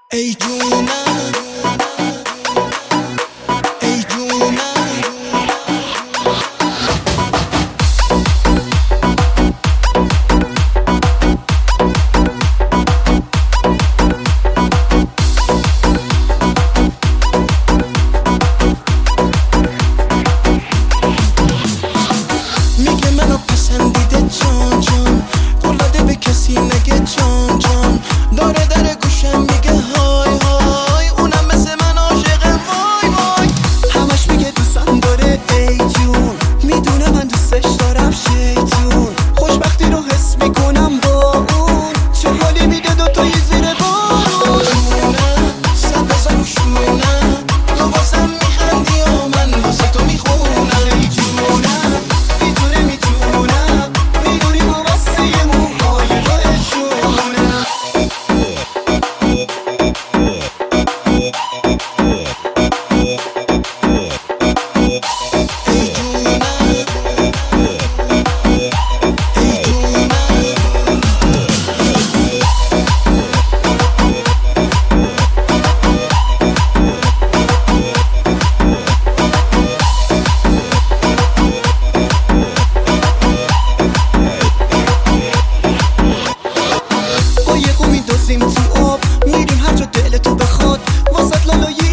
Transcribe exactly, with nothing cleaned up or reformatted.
ای جونم ای جونم میگه منو پسندیده جان جان قول داده به کسی نگه جان جان داره داره گوشم میگه های های اونم مثل من عاشقه وای وای همش میگه دوستم داره ای جون میدونه من دوستش دارم شیطون خوشبختی رو حس میکنم با اون چه حالی میده دوتایی زیر بارون جونم صد هزار شونم تو واسم میخندی و من واسه تو میخونم ای جونم میتونه میتونم میدونی ما واسه موهای رایشونم قایقو میدازیم تو آب میریم هر جا دلتو بخواد واسط لالای